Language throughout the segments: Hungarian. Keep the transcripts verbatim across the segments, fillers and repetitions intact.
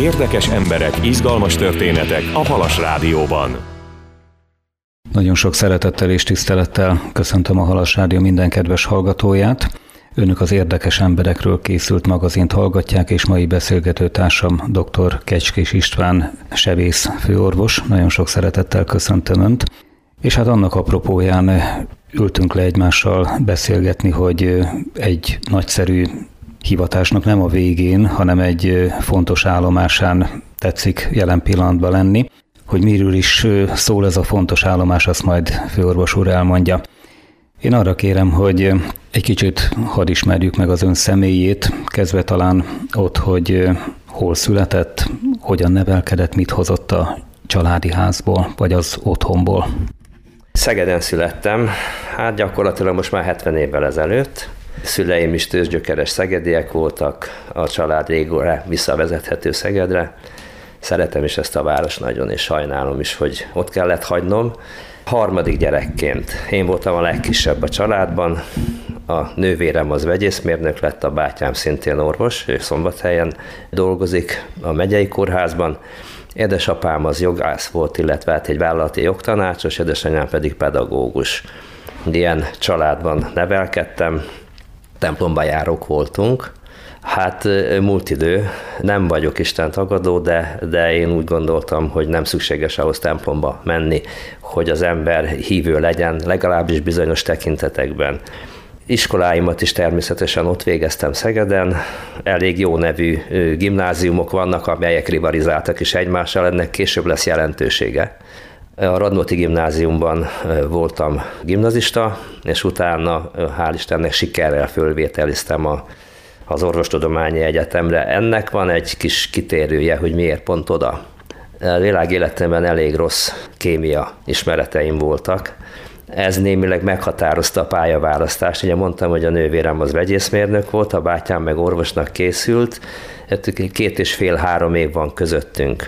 Érdekes emberek, izgalmas történetek a Halas Rádióban. Nagyon sok szeretettel és tisztelettel köszöntöm a Halas Rádió minden kedves hallgatóját. Önök az Érdekes emberekről készült magazint hallgatják, és mai beszélgetőtársam dr. Kecskés István, sebész főorvos. Nagyon sok szeretettel köszöntöm Önt. És hát annak apropóján ültünk le egymással beszélgetni, hogy egy nagyszerű hivatásnak nem a végén, hanem egy fontos állomásán tetszik jelen pillanatban lenni. Hogy miről is szól ez a fontos állomás, azt majd főorvos úr elmondja. Én arra kérem, hogy egy kicsit hadd ismerjük meg az ön személyét, kezdve talán ott, hogy hol született, hogyan nevelkedett, mit hozott a családi házból, vagy az otthonból. Szegeden születtem, hát gyakorlatilag most már hetven évvel ezelőtt. Szüleim is tőzsgyökeres szegediek voltak, a család régóra visszavezethető Szegedre. Szeretem is ezt a város nagyon, és sajnálom is, hogy ott kellett hagynom. Harmadik gyerekként én voltam a legkisebb a családban, a nővérem az vegyészmérnök lett, a bátyám szintén orvos, ő Szombathelyen dolgozik a megyei kórházban. Édesapám az jogász volt, illetve hát egy vállalati jogtanácsos, édesanyám pedig pedagógus. Ilyen családban nevelkedtem, templomba járók voltunk. Hát múlt idő, nem vagyok Isten tagadó, de, de én úgy gondoltam, hogy nem szükséges ahhoz templomba menni, hogy az ember hívő legyen, legalábbis bizonyos tekintetekben. Iskoláimat is természetesen ott végeztem Szegeden, elég jó nevű gimnáziumok vannak, amelyek rivalizáltak is egymással, ennek később lesz jelentősége. A Radnóti gimnáziumban voltam gimnazista, és utána hál' Istennek sikerrel fölvételiztem a az Orvostudományi Egyetemre. Ennek van egy kis kitérője, hogy miért pont oda. A világéletemben elég rossz kémia ismereteim voltak. Ez némileg meghatározta a pályaválasztást. Ugye mondtam, hogy a nővérem az vegyészmérnök volt, a bátyám meg orvosnak készült. Két és fél-három év van közöttünk.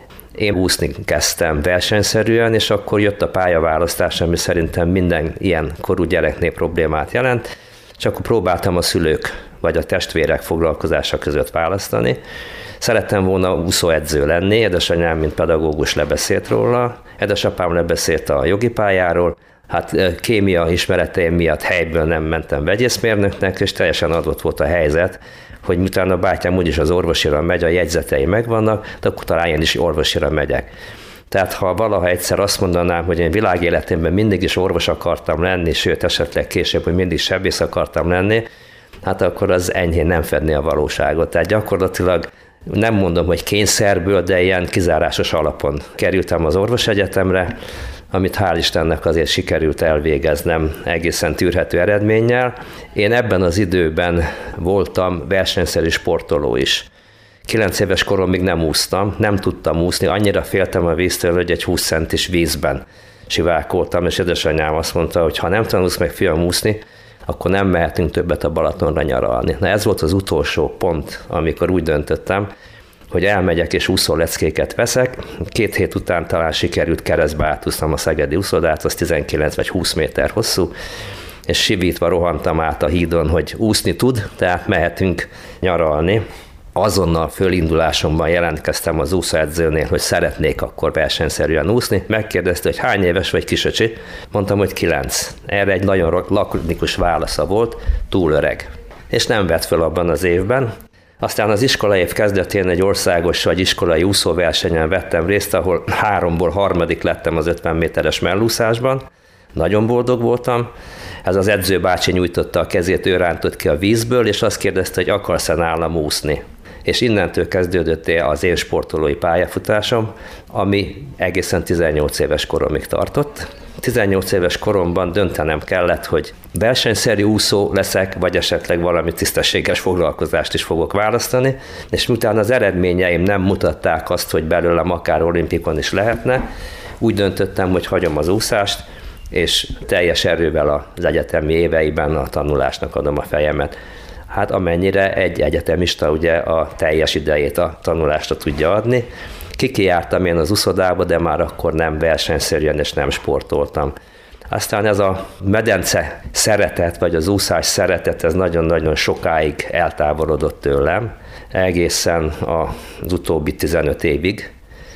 Én úszni kezdtem versenyszerűen, és akkor jött a pályaválasztás, ami szerintem minden ilyen korú gyereknél problémát jelent. Csak akkor próbáltam a szülők vagy a testvérek foglalkozása között választani. Szerettem volna úszóedző lenni, édesanyám, mint pedagógus lebeszélt róla, édesapám lebeszélt a jogi pályáról, hát kémia ismereteim miatt helyből nem mentem vegyészmérnöknek, és teljesen adott volt a helyzet, hogy miután a bátyám úgyis az orvosira megy, a jegyzetei megvannak, de akkor talán én is orvosira megyek. Tehát ha valaha egyszer azt mondanám, hogy én világéletemben mindig is orvos akartam lenni, sőt esetleg később, hogy mindig sebész akartam lenni, hát akkor az enyhén nem fedné a valóságot. Tehát gyakorlatilag nem mondom, hogy kényszerből, de ilyen kizárásos alapon kerültem az orvosegyetemre, amit hál' Istennek azért sikerült elvégeznem egészen tűrhető eredménnyel. Én ebben az időben voltam versenyszerű sportoló is. Kilenc éves koromig nem úsztam, nem tudtam úszni, annyira féltem a víztől, hogy egy húsz centis vízben sivákoltam, és édesanyám azt mondta, hogy ha nem tanulsz meg, fiam, úszni, akkor nem mehetünk többet a Balatonra nyaralni. Na ez volt az utolsó pont, amikor úgy döntöttem, hogy elmegyek és úszóleckéket veszek. Két hét után talán sikerült keresztbe átúsznom a szegedi úszodát, az tizenkilenc vagy húsz méter hosszú, és sivítva rohantam át a hídon, hogy úszni tud, tehát mehetünk nyaralni. Azonnal fölindulásomban jelentkeztem az úszóedzőnél, hogy szeretnék akkor versenyszerűen úszni. Megkérdezte, hogy hány éves vagy, kisöcsi? Mondtam, hogy kilenc. Erre egy nagyon lakonikus válasza volt, túl öreg. És nem vett föl abban az évben. Aztán az iskolaév kezdetén egy országos vagy iskolai úszóversenyen vettem részt, ahol háromból harmadik lettem az ötven méteres mellúszásban. Nagyon boldog voltam. Ez az edzőbácsi nyújtotta a kezét, ő rántott ki a vízből, és azt kérdezte, hogy akarsz-e nálam úszni. És innentől kezdődött az én sportolói pályafutásom, ami egészen tizennyolc éves koromig tartott. tizennyolc éves koromban döntenem kellett, hogy versenyszerű úszó leszek, vagy esetleg valami tisztességes foglalkozást is fogok választani, és miután az eredményeim nem mutatták azt, hogy belőlem akár olimpikon is lehetne, úgy döntöttem, hogy hagyom az úszást, és teljes erővel az egyetemi éveiben a tanulásnak adom a fejemet. Hát amennyire egy egyetemista ugye a teljes idejét a tanulásra tudja adni. Kikijártam én az uszodába, de már akkor nem versenyszerűen és nem sportoltam. Aztán ez a medence szeretet, vagy az úszás szeretet, ez nagyon-nagyon sokáig eltávolodott tőlem, egészen az utóbbi tizenöt évig.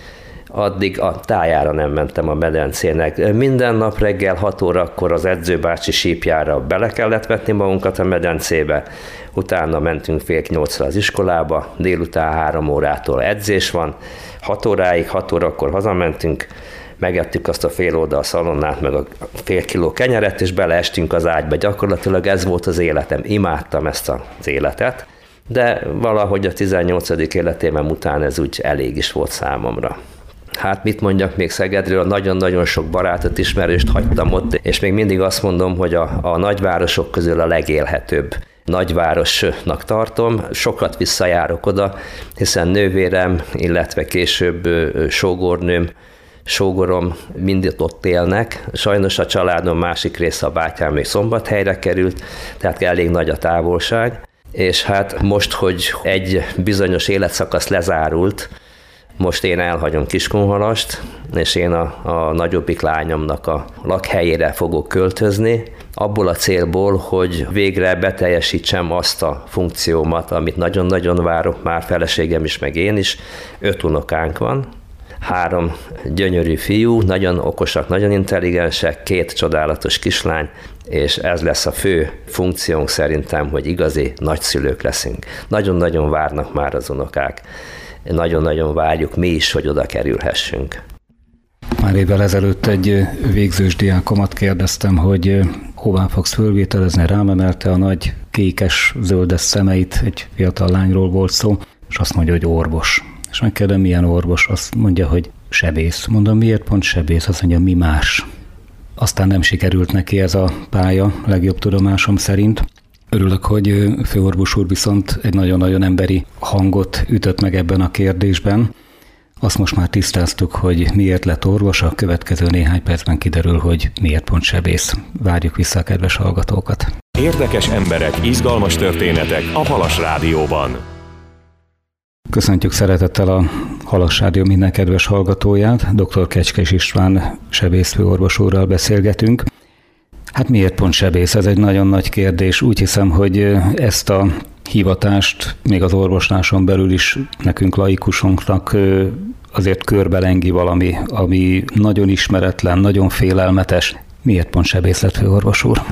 Addig a tájára nem mentem a medencének. Minden nap reggel hat órakor az edzőbácsi sípjára bele kellett vetni magunkat a medencébe, utána mentünk fél nyolcra az iskolába, délután három órától edzés van, hat óráig, hat órakor hazamentünk, megettük azt a fél oldal szalonnát, meg a fél kiló kenyeret, és beleestünk az ágyba. Gyakorlatilag ez volt az életem. Imádtam ezt az életet, de valahogy a tizennyolcadik életévem után ez úgy elég is volt számomra. Hát mit mondjak még Szegedről, nagyon-nagyon sok barátot, ismerőst hagytam ott, és még mindig azt mondom, hogy a, a nagyvárosok közül a legélhetőbb nagyvárosnak tartom. Sokat visszajárok oda, hiszen nővérem, illetve később sógornőm, sógorom mind ott élnek. Sajnos a családom másik része, a bátyám még Szombathelyre került, tehát elég nagy a távolság. És hát most, hogy egy bizonyos életszakasz lezárult, most én elhagyom Kiskunhalast, és én a, a nagyobbik lányomnak a lakhelyére fogok költözni, abból a célból, hogy végre beteljesítsem azt a funkciómat, amit nagyon-nagyon várok, már feleségem is, meg én is. Öt unokánk van, három gyönyörű fiú, nagyon okosak, nagyon intelligensek, két csodálatos kislány, és ez lesz a fő funkciónk szerintem, hogy igazi nagyszülők leszünk. Nagyon-nagyon várnak már az unokák. Nagyon-nagyon várjuk mi is, hogy oda kerülhessünk. Már évvel ezelőtt egy végzős diákomat kérdeztem, hogy hová fogsz fölvételezni, rám emelte a nagy kékes, zöldes szemeit, egy fiatal lányról volt szó, és azt mondja, hogy orvos. És megkérdem, milyen orvos? Azt mondja, hogy sebész. Mondom, miért pont sebész? Azt mondja, mi más? Aztán nem sikerült neki ez a pálya, legjobb tudomásom szerint. Örülök, hogy főorvos úr viszont egy nagyon-nagyon emberi hangot ütött meg ebben a kérdésben. Azt most már tisztáztuk, hogy miért lett orvos, a következő néhány percben kiderül, hogy miért pont sebész. Várjuk vissza a kedves hallgatókat. Érdekes emberek, izgalmas történetek a Halas Rádióban. Köszöntjük szeretettel a Halas Rádió minden kedves hallgatóját. doktor Kecskés István sebészfőorvos úrral beszélgetünk. Hát miért pont sebész? Ez egy nagyon nagy kérdés. Úgy hiszem, hogy ezt a hivatást még az orvosláson belül is nekünk laikusunknak azért körbelengi valami, ami nagyon ismeretlen, nagyon félelmetes. Miért pont sebész lett főorvos úr?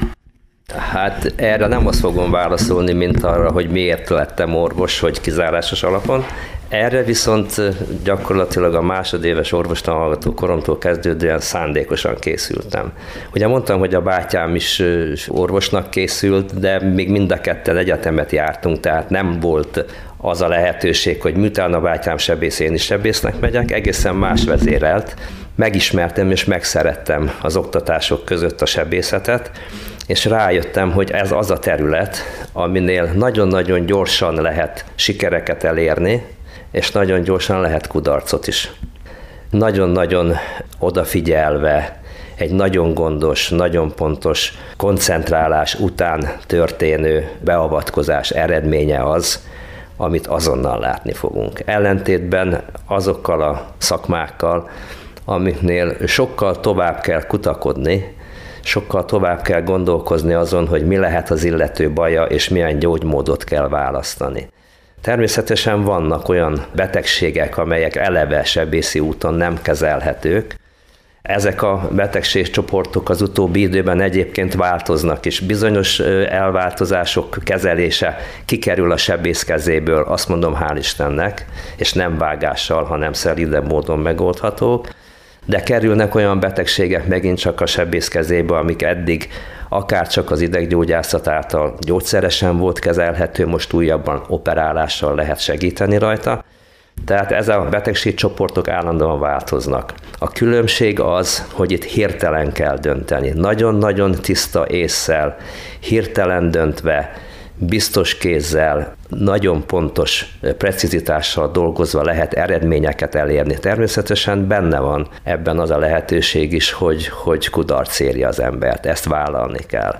Hát erre nem azt fogom válaszolni, mint arra, hogy miért lettem orvos, hogy kizárásos alapon. Erre viszont gyakorlatilag a másodéves orvostanhallgató koromtól kezdődően szándékosan készültem. Ugye mondtam, hogy a bátyám is orvosnak készült, de még mind a ketten egyetemet jártunk, tehát nem volt az a lehetőség, hogy miután a bátyám sebész, én is sebésznek megyek, egészen más vezérelt. Megismertem és megszerettem az oktatások között a sebészetet, és rájöttem, hogy ez az a terület, aminél nagyon-nagyon gyorsan lehet sikereket elérni, és nagyon gyorsan lehet kudarcot is. Nagyon-nagyon odafigyelve, egy nagyon gondos, nagyon pontos koncentrálás után történő beavatkozás eredménye az, amit azonnal látni fogunk. Ellentétben azokkal a szakmákkal, amiknél sokkal tovább kell kutakodni, sokkal tovább kell gondolkozni azon, hogy mi lehet az illető baja, és milyen gyógymódot kell választani. Természetesen vannak olyan betegségek, amelyek eleve sebészi úton nem kezelhetők. Ezek a betegségcsoportok az utóbbi időben egyébként változnak, és bizonyos elváltozások kezelése kikerül a sebész kezéből, azt mondom, hál' Istennek, és nem vágással, hanem szelídebb módon megoldhatók. De kerülnek olyan betegségek megint csak a sebész kezébe, amik eddig akár csak az ideggyógyászat által gyógyszeresen volt kezelhető, most újabban operálással lehet segíteni rajta. Tehát ez a betegségcsoportok állandóan változnak. A különbség az, hogy itt hirtelen kell dönteni. Nagyon-nagyon tiszta ésszel, hirtelen döntve, biztos kézzel, nagyon pontos precizitással dolgozva lehet eredményeket elérni. Természetesen benne van ebben az a lehetőség is, hogy, hogy kudarc érje az embert. Ezt vállalni kell.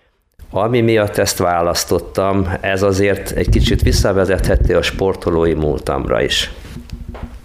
Ami miatt ezt választottam, ez azért egy kicsit visszavezethető a sportolói múltamra is.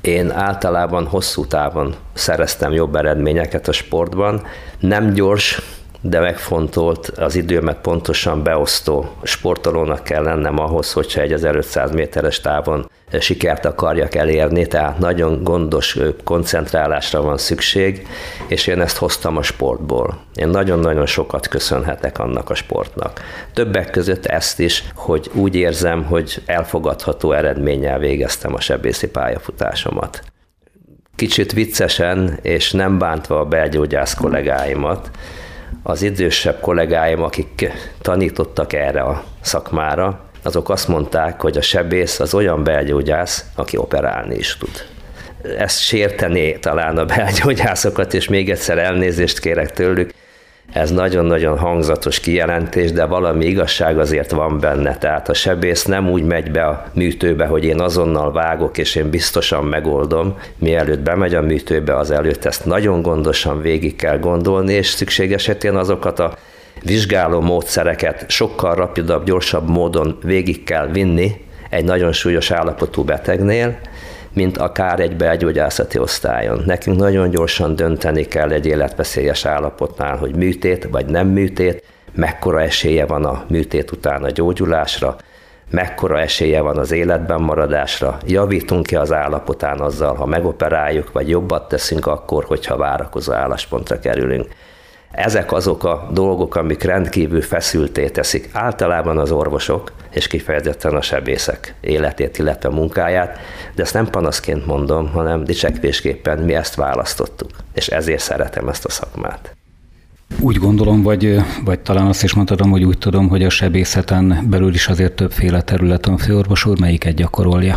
Én általában hosszú távon szereztem jobb eredményeket a sportban. Nem gyors, de megfontolt, az időmet pontosan beosztó sportolónak kell lennem ahhoz, hogyha egy ezerötszáz méteres távon sikert akarjak elérni, tehát nagyon gondos koncentrálásra van szükség, és én ezt hoztam a sportból. Én nagyon-nagyon sokat köszönhetek annak a sportnak. Többek között ezt is, hogy úgy érzem, hogy elfogadható eredménnyel végeztem a sebészi pályafutásomat. Kicsit viccesen, és nem bántva a belgyógyász kollégáimat, az idősebb kollégáim, akik tanítottak erre a szakmára, azok azt mondták, hogy a sebész az olyan belgyógyász, aki operálni is tud. Ezt sértené talán a belgyógyászokat, és még egyszer elnézést kérek tőlük. Ez nagyon-nagyon hangzatos kijelentés, de valami igazság azért van benne. Tehát a sebész nem úgy megy be a műtőbe, hogy én azonnal vágok, és én biztosan megoldom. Mielőtt bemegy a műtőbe, azelőtt ezt nagyon gondosan végig kell gondolni, és szükség esetén azokat a vizsgáló módszereket sokkal rapidabb, gyorsabb módon végig kell vinni egy nagyon súlyos állapotú betegnél, mint akár egy belgyógyászati osztályon. Nekünk nagyon gyorsan dönteni kell egy életveszélyes állapotnál, hogy műtét vagy nem műtét, mekkora esélye van a műtét után a gyógyulásra, mekkora esélye van az életben maradásra, javítunk-e az állapotán azzal, ha megoperáljuk, vagy jobbat teszünk akkor, hogyha várakozó álláspontra kerülünk. Ezek azok a dolgok, amik rendkívül feszültté teszik általában az orvosok, és kifejezetten a sebészek életét, illetve munkáját, de ezt nem panaszként mondom, hanem dicsekvésképpen mi ezt választottuk, és ezért szeretem ezt a szakmát. Úgy gondolom, vagy, vagy talán azt is mondhatom, hogy úgy tudom, hogy a sebészeten belül is azért többféle területen, főorvos úr, melyiket gyakorolja?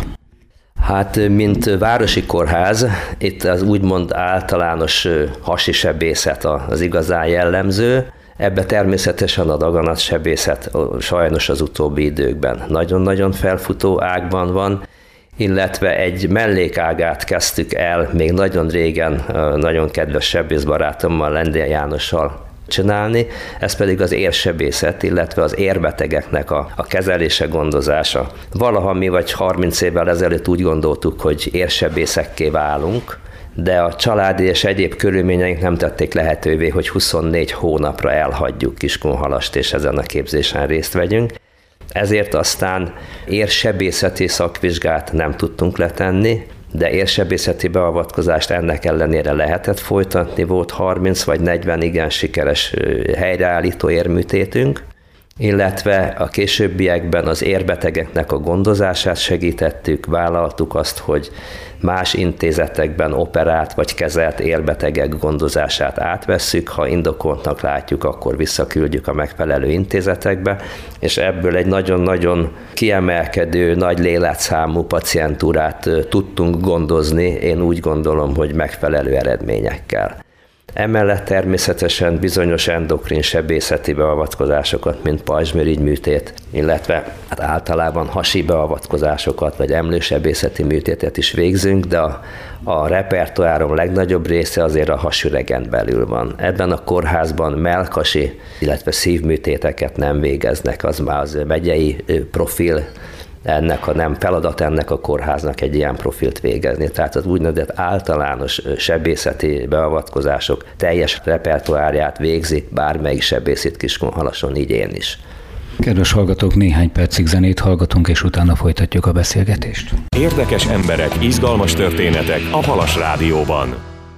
Hát, mint városi kórház, itt az úgymond általános hasi sebészet az igazán jellemző, ebbe természetesen a daganatsebészet sajnos az utóbbi időkben nagyon-nagyon felfutó ágban van, illetve egy mellékágát kezdtük el még nagyon régen, nagyon kedves sebészbarátommal, Lendél Jánossal csinálni, ez pedig az érsebészet, illetve az érbetegeknek a, a kezelése, gondozása. Valaha mi vagy harminc évvel ezelőtt úgy gondoltuk, hogy érsebészekké válunk, de a családi és egyéb körülményeink nem tették lehetővé, hogy huszonnégy hónapra elhagyjuk Kiskunhalast, és ezen a képzésen részt vegyünk. Ezért aztán érsebészeti szakvizsgát nem tudtunk letenni, de érsebészeti beavatkozást ennek ellenére lehetett folytatni, volt harminc vagy negyven igen sikeres helyreállító érműtétünk, illetve a későbbiekben az érbetegeknek a gondozását segítettük, vállaltuk azt, hogy más intézetekben operált vagy kezelt érbetegek gondozását átvesszük, ha indokoltnak látjuk, akkor visszaküldjük a megfelelő intézetekbe, és ebből egy nagyon-nagyon kiemelkedő, nagy létszámú pacientúrát tudtunk gondozni, én úgy gondolom, hogy megfelelő eredményekkel. Emellett természetesen bizonyos endokrin sebészeti beavatkozásokat, mint pajzsmirigy-műtét, illetve hát általában hasi beavatkozásokat, vagy emlősebészeti műtétet is végzünk, de a, a repertoárom legnagyobb része azért a hasüregen belül van. Ebben a kórházban mellkasi, illetve szívműtéteket nem végeznek, az már az megyei profil, ennek a nem feladat ennek a kórháznak egy ilyen profilt végezni. Tehát az úgynevezett általános sebészeti beavatkozások teljes repertoárját végzi bármelyik sebész itt Kiskunhalason, így én is. Kedves hallgatók, néhány percig zenét hallgatunk, és utána folytatjuk a beszélgetést. Érdekes emberek, izgalmas történetek a Halas Rádióban.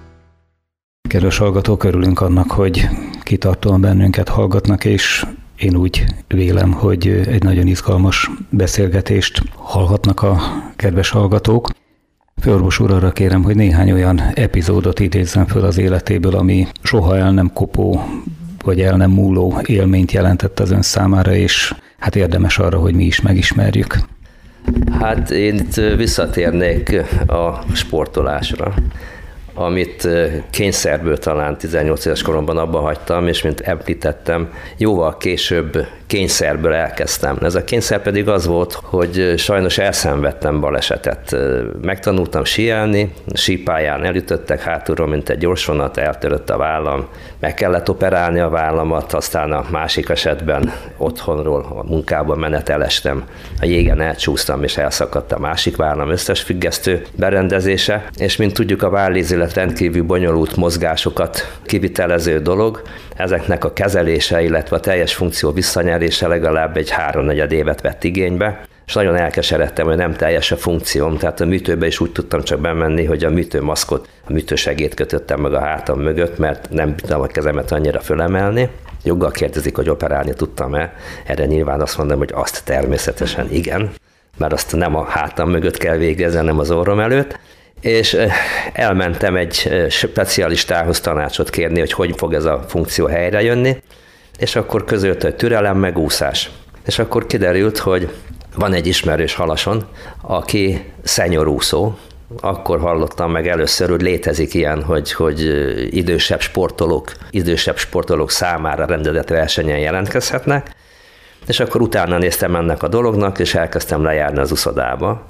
Kedves hallgatók, örülünk annak, hogy kitartóan bennünket hallgatnak, és én úgy vélem, hogy egy nagyon izgalmas beszélgetést hallhatnak a kedves hallgatók. Főorvos úr, arra kérem, hogy néhány olyan epizódot idézzen föl az életéből, ami soha el nem kopó, vagy el nem múló élményt jelentett az ön számára, és hát érdemes arra, hogy mi is megismerjük. Hát én itt visszatérnék a sportolásra, amit kényszerből talán tizennyolc éves koromban abba hagytam, és mint említettem, jóval később kényszerből elkezdtem. Ez a kényszer pedig az volt, hogy sajnos elszenvedtem balesetet. Megtanultam síelni, sípályán elütöttek hátulról, mint egy gyorsvonat, eltörött a vállam, meg kellett operálni a vállamat, aztán a másik esetben otthonról a munkába menetelestem, a jégen elcsúsztam és elszakadt a másik vállam összes függesztő berendezése, és mint tudjuk, a vállézület rendkívül bonyolult mozgásokat kivitelező dolog, ezeknek a kezelése, illetve a teljes funkció visszanyerése legalább egy háromnegyed évet vett igénybe, és nagyon elkeseredtem, hogy nem teljes a funkcióm, tehát a műtőbe is úgy tudtam csak bemenni, hogy a műtőmaszkot, a műtősegét kötöttem meg a hátam mögött, mert nem tudtam a kezemet annyira fölemelni. Joggal kérdezik, hogy operálni tudtam-e, erre nyilván azt mondom, hogy azt természetesen igen, mert azt nem a hátam mögött kell végezni, hanem az orrom előtt, és elmentem egy specialistához tanácsot kérni, hogy hogy fog ez a funkció helyrejönni, és akkor közölte, hogy türelem, meg úszás. És akkor kiderült, hogy van egy ismerős halason, aki szenyorúszó. Akkor hallottam meg először, hogy létezik ilyen, hogy, hogy idősebb sportolók, idősebb sportolók számára rendezett versenyen jelentkezhetnek, és akkor utána néztem ennek a dolognak, és elkezdtem lejárni az uszodába,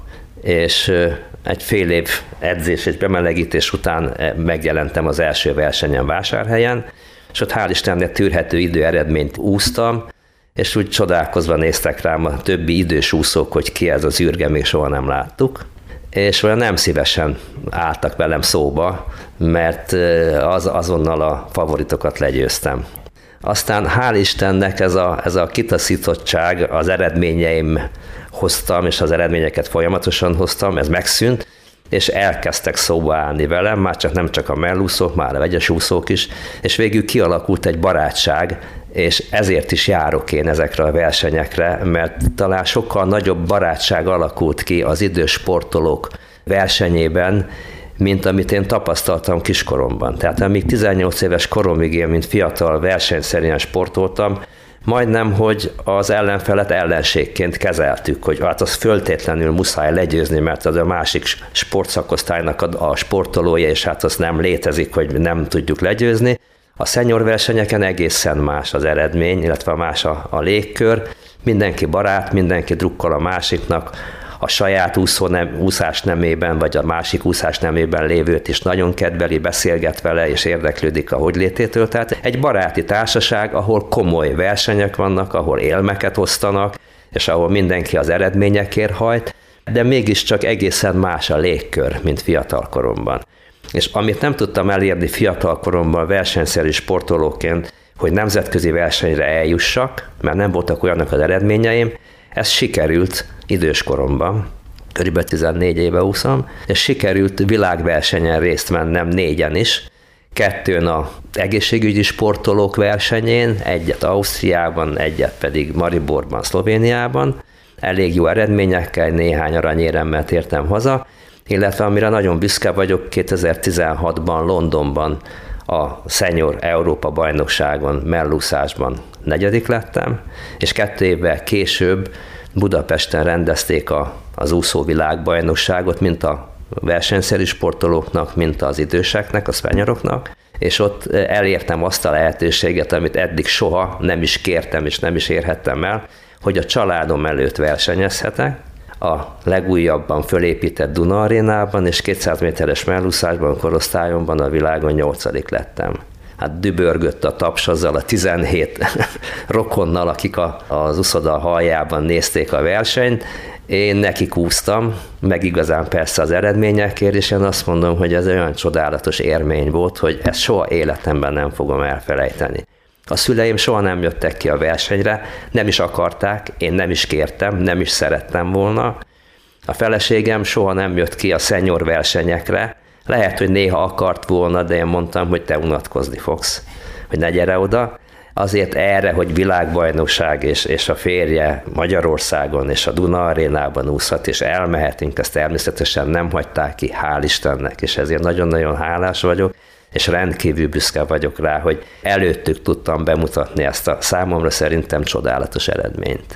és egy fél év edzés és bemelegítés után megjelentem az első versenyen Vásárhelyen, és ott hál' Istennek tűrhető idő eredményt úsztam, és úgy csodálkozva néztek rám a többi idős úszók, hogy ki ez az űrge, még soha nem láttuk. És olyan nem szívesen álltak velem szóba, mert az, azonnal a favoritokat legyőztem. Aztán hál' Istennek ez a, ez a kitaszítottság, az eredményeim hoztam, és az eredményeket folyamatosan hoztam, ez megszűnt, és elkezdtek szóba állni velem, már csak nem csak a mellúszók, már a vegyes úszók is, és végül kialakult egy barátság, és ezért is járok én ezekre a versenyekre, mert talán sokkal nagyobb barátság alakult ki az idős sportolók versenyében, mint amit én tapasztaltam kiskoromban. Tehát amíg tizennyolc éves koromig én, mint fiatal versenyszerűen sportoltam, majdnem, hogy az ellenfelet ellenségként kezeltük, hogy hát az föltétlenül muszáj legyőzni, mert az a másik sportszakosztálynak a, a sportolója, és hát az nem létezik, hogy nem tudjuk legyőzni. A senior versenyeken egészen más az eredmény, illetve más a, a légkör. Mindenki barát, mindenki drukkol a másiknak, a saját úszó nem, úszás nemében, vagy a másik úszás nemében lévőt is nagyon kedveli, beszélget vele, és érdeklődik a hogylététől. Tehát egy baráti társaság, ahol komoly versenyek vannak, ahol élmeket osztanak, és ahol mindenki az eredményekért hajt, de mégiscsak egészen más a légkör, mint fiatal koromban. És amit nem tudtam elérni fiatal koromban versenyszerű sportolóként, hogy nemzetközi versenyre eljussak, mert nem voltak olyanok az eredményeim, ez sikerült idős koromban, körülbelül tizennégy éve úszom, és sikerült világversenyen részt vennem négyen is, kettőn az egészségügyi sportolók versenyén, egyet Ausztriában, egyet pedig Mariborban, Szlovéniában, elég jó eredményekkel, néhány aranyéremmel tértem haza, illetve amire nagyon büszke vagyok, kétezer-tizenhatban Londonban a Senior Európa bajnokságon, mellúszásban negyedik lettem, és kettő évvel később Budapesten rendezték a, az úszó világbajnokságot, mint a versenyszerű sportolóknak, mint az időseknek, a senioroknak, és ott elértem azt a lehetőséget, amit eddig soha nem is kértem, és nem is érhettem el, hogy a családom előtt versenyezhetek, a legújabban fölépített Duna Arénában, és kétszáz méteres mellúszásban korosztályomban a világon nyolcadik lettem. Hát dübörgött a taps azzal a tizenhét rokonnal, akik a, az uszoda haljában nézték a versenyt. Én nekik úsztam, meg igazán persze az eredményekért, és én azt mondom, hogy ez olyan csodálatos élmény volt, hogy ezt soha életemben nem fogom elfelejteni. A szüleim soha nem jöttek ki a versenyre, nem is akarták, én nem is kértem, nem is szerettem volna. A feleségem soha nem jött ki a senior versenyekre, lehet, hogy néha akart volna, de én mondtam, hogy te unatkozni fogsz, hogy ne gyere oda. Azért erre, hogy világbajnokság és, és a férje Magyarországon és a Duna Arénában úszhat, és elmehetünk, ezt természetesen nem hagyták ki, hál' Istennek, és ezért nagyon-nagyon hálás vagyok, és rendkívül büszke vagyok rá, hogy előttük tudtam bemutatni ezt a számomra szerintem csodálatos eredményt.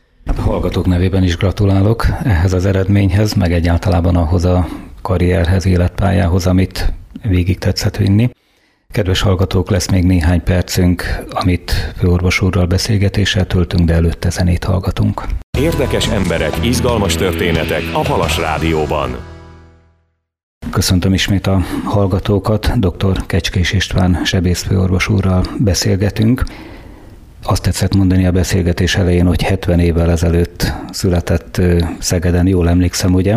A hallgatók nevében is gratulálok ehhez az eredményhez, meg egyáltalán ahhoz a karrierhez, életpályához, amit végig tetszett vinni. Kedves hallgatók, lesz még néhány percünk, amit főorvos úrral beszélgetéssel töltünk, de előtte zenét hallgatunk. Érdekes emberek, izgalmas történetek a Halas Rádióban. Köszöntöm ismét a hallgatókat, dr. Kecskés István sebészfőorvos úrral beszélgetünk. Azt tetszett mondani a beszélgetés elején, hogy hetven évvel ezelőtt született Szegeden, jól emlékszem, ugye?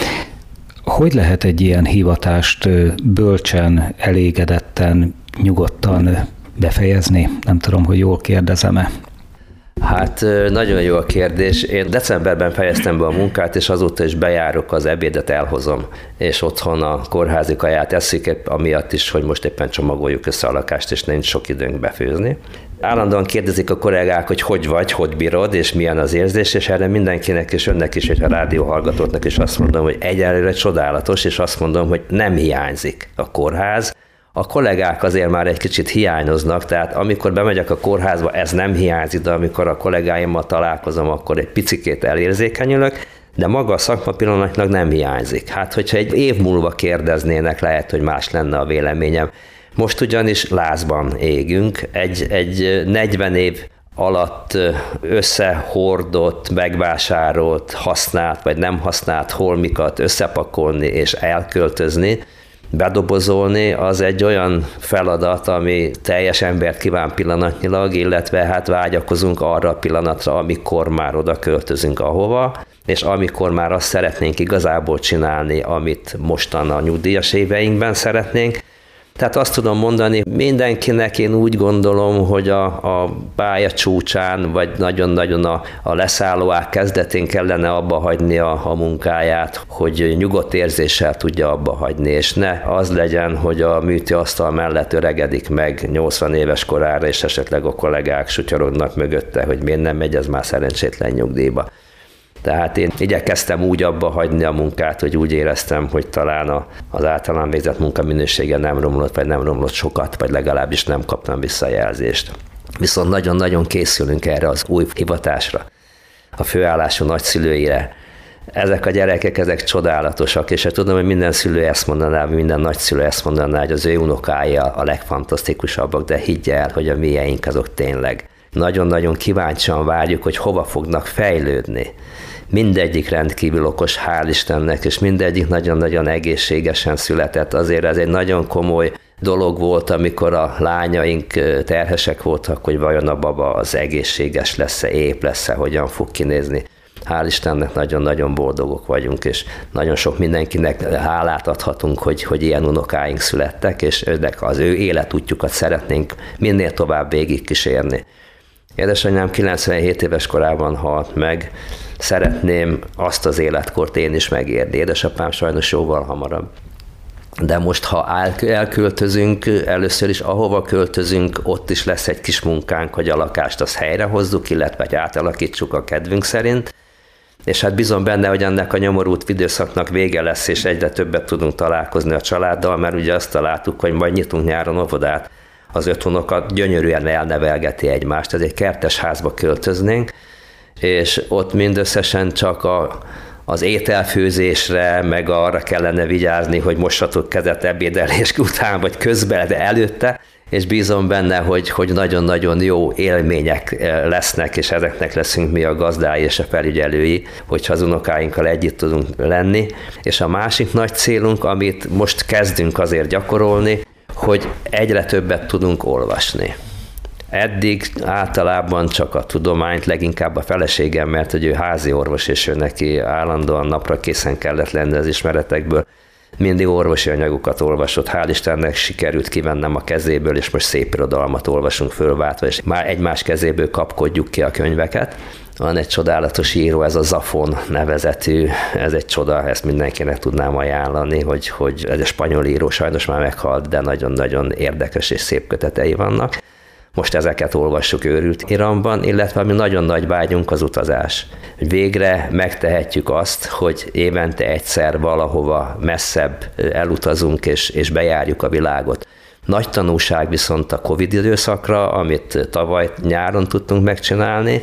Hogy lehet egy ilyen hivatást bölcsen, elégedetten, nyugodtan befejezni? Nem tudom, hogy jól kérdezem-e. Hát nagyon jó a kérdés. Én decemberben fejeztem be a munkát, és azóta is bejárok, az ebédet elhozom, és otthon a kórházi kaját eszik, amiatt is, hogy most éppen csomagoljuk össze a lakást, és nincs sok időnk befőzni. Állandóan kérdezik a kollégák, hogy hogy vagy, hogy bírod, és milyen az érzés, és erre mindenkinek, és önnek is, és a rádióhallgatóknak is azt mondom, hogy egyelőre csodálatos, és azt mondom, hogy nem hiányzik a kórház. A kollégák azért már egy kicsit hiányoznak, tehát amikor bemegyek a kórházba, ez nem hiányzik, de amikor a kollégáimmal találkozom, akkor egy picikét elérzékenyülök, de maga a szakma pillanatnak nem hiányzik. Hát, hogyha egy év múlva kérdeznének, lehet, hogy más lenne a véleményem. Most ugyanis lázban égünk, egy, egy negyven év alatt összehordott, megvásárolt, használt vagy nem használt holmikat összepakolni és elköltözni, bedobozolni, az egy olyan feladat, ami teljes embert kíván pillanatnyilag, illetve hát vágyakozunk arra a pillanatra, amikor már oda költözünk ahova, és amikor már azt szeretnénk igazából csinálni, amit mostan a nyugdíjas éveinkben szeretnénk. Tehát azt tudom mondani, mindenkinek én úgy gondolom, hogy a, a pálya csúcsán, vagy nagyon-nagyon a, a leszállóák kezdetén kellene abba hagyni a, a munkáját, hogy nyugodt érzéssel tudja abba hagyni, és ne az legyen, hogy a műtőasztal mellett öregedik meg nyolcvan éves korára, és esetleg a kollégák sutyorognak mögötte, hogy miért nem megy ez már szerencsétlen nyugdíjba. Tehát én igyekeztem úgy abba hagyni a munkát, hogy úgy éreztem, hogy talán az általán végzett munka minősége nem romlott, vagy nem romlott sokat, vagy legalábbis nem kaptam visszajelzést. Viszont nagyon-nagyon készülünk erre az új hivatásra, a főállású nagyszülőire. Ezek a gyerekek, ezek csodálatosak, és hát tudom, hogy minden szülő ezt mondaná, minden nagyszülő ezt mondaná, hogy az ő unokái a legfantasztikusabbak, de higgy el, hogy a mieink azok tényleg. Nagyon-nagyon kíváncsian várjuk, hogy hova fognak fejlődni. Mindegyik rendkívül okos, hál' Istennek, és mindegyik nagyon-nagyon egészségesen született. Azért ez egy nagyon komoly dolog volt, amikor a lányaink terhesek voltak, hogy vajon a baba az egészséges lesz-e, ép lesz-e, hogyan fog kinézni. Hál' Istennek nagyon-nagyon boldogok vagyunk, és nagyon sok mindenkinek hálát adhatunk, hogy, hogy ilyen unokáink születtek, és az ő életútjukat szeretnénk minél tovább végig kísérni. Édesanyám kilencvenhét éves korában halt meg, szeretném azt az életkort én is megérni. Édesapám sajnos jóval hamarabb. De most, ha elköltözünk, először is ahova költözünk, ott is lesz egy kis munkánk, hogy a lakást azt helyrehozzuk, illetve hogy átalakítsuk a kedvünk szerint. És hát bízom benne, hogy ennek a nyomorult időszaknak vége lesz, és egyre többet tudunk találkozni a családdal, mert ugye azt találtuk, hogy majd nyitunk nyáron óvodát, az öt unoka gyönyörűen elnevelgeti egymást, ez egy kertes házba költöznénk, és ott mindösszesen csak a, az ételfőzésre, meg arra kellene vigyázni, hogy mossatok kezet ebédelés után, vagy közben, de előtte, és bízom benne, hogy, hogy nagyon-nagyon jó élmények lesznek, és ezeknek leszünk mi a gazdái és a felügyelői, hogyha az unokáinkkal együtt tudunk lenni. És a másik nagy célunk, amit most kezdünk azért gyakorolni, hogy egyre többet tudunk olvasni. Eddig általában csak a tudományt, leginkább a feleségem, mert hogy ő házi orvos, és ő neki állandóan napra készen kellett lenni az ismeretekből. Mindig orvosi anyagokat olvasott, hál' Istennek sikerült kivennem a kezéből, és most szép irodalmat olvasunk fölváltva, és már egymás kezéből kapkodjuk ki a könyveket. Van egy csodálatos író, ez a Zafón nevezetű, ez egy csoda, ezt mindenkinek tudnám ajánlani, hogy, hogy ez a spanyol író sajnos már meghalt, de nagyon-nagyon érdekes és szép kötetei vannak. Most ezeket olvassuk őrült iramban, illetve ami nagyon nagy vágyunk az utazás. Végre megtehetjük azt, hogy évente egyszer valahova messzebb elutazunk és, és bejárjuk a világot. Nagy tanulság viszont a Covid időszakra, amit tavaly nyáron tudtunk megcsinálni,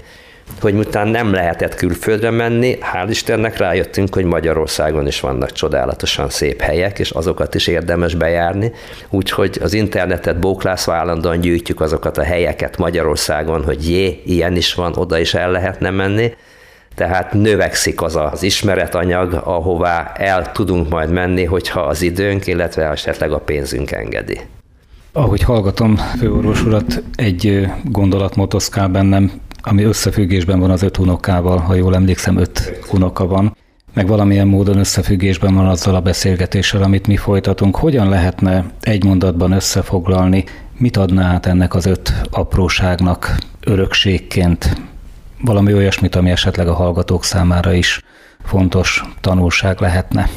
hogy miután nem lehetett külföldre menni, hál' Istennek rájöttünk, hogy Magyarországon is vannak csodálatosan szép helyek, és azokat is érdemes bejárni, úgyhogy az internetet bóklászva állandóan gyűjtjük azokat a helyeket Magyarországon, hogy jé, ilyen is van, oda is el lehetne menni, tehát növekszik az az ismeretanyag, ahová el tudunk majd menni, hogyha az időnk, illetve esetleg a pénzünk engedi. Ahogy hallgatom főorvos urat, egy gondolat motoszkál bennem, ami összefüggésben van az öt unokával, ha jól emlékszem, öt unoka van, meg valamilyen módon összefüggésben van azzal a beszélgetéssel, amit mi folytatunk. Hogyan lehetne egy mondatban összefoglalni, mit adná át ennek az öt apróságnak örökségként? Valami olyasmit, ami esetleg a hallgatók számára is fontos tanulság lehetne.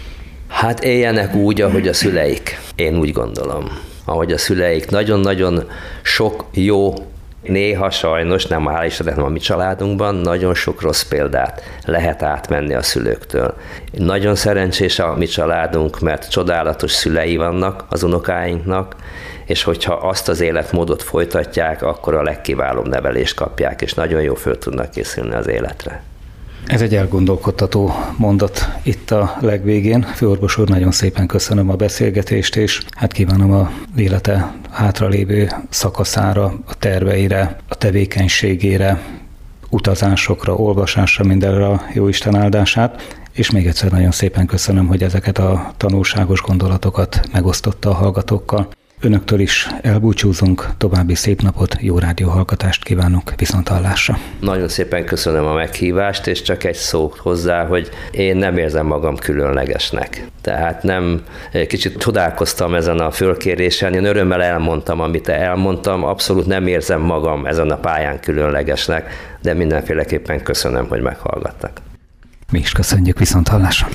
Hát éljenek úgy, ahogy a szüleik. Én úgy gondolom. Ahogy a szüleik. Nagyon-nagyon sok jó, néha sajnos, nem hál' Istennek, nem a mi családunkban, nagyon sok rossz példát lehet átmenni a szülőktől. Nagyon szerencsés a mi családunk, mert csodálatos szülei vannak az unokáinknak, és hogyha azt az életmódot folytatják, akkor a legkiválóbb nevelést kapják, és nagyon jó föl tudnak készülni az életre. Ez egy elgondolkodtató mondat itt a legvégén. Főorvos úr, nagyon szépen köszönöm a beszélgetést, és hát kívánom a élete hátralévő szakaszára, a terveire, a tevékenységére, utazásokra, olvasásra, mindenre a jóisten áldását, és még egyszer nagyon szépen köszönöm, hogy ezeket a tanulságos gondolatokat megosztotta a hallgatókkal. Önöktől is elbúcsúzunk, további szép napot, jó rádióhallgatást kívánunk, viszonthallásra. Nagyon szépen köszönöm a meghívást, és csak egy szó hozzá, hogy én nem érzem magam különlegesnek. Tehát nem, kicsit csodálkoztam ezen a fölkérésen, én örömmel elmondtam, amit elmondtam, abszolút nem érzem magam ezen a pályán különlegesnek, de mindenféleképpen köszönöm, hogy meghallgattak. Mi is köszönjük, viszonthallásra.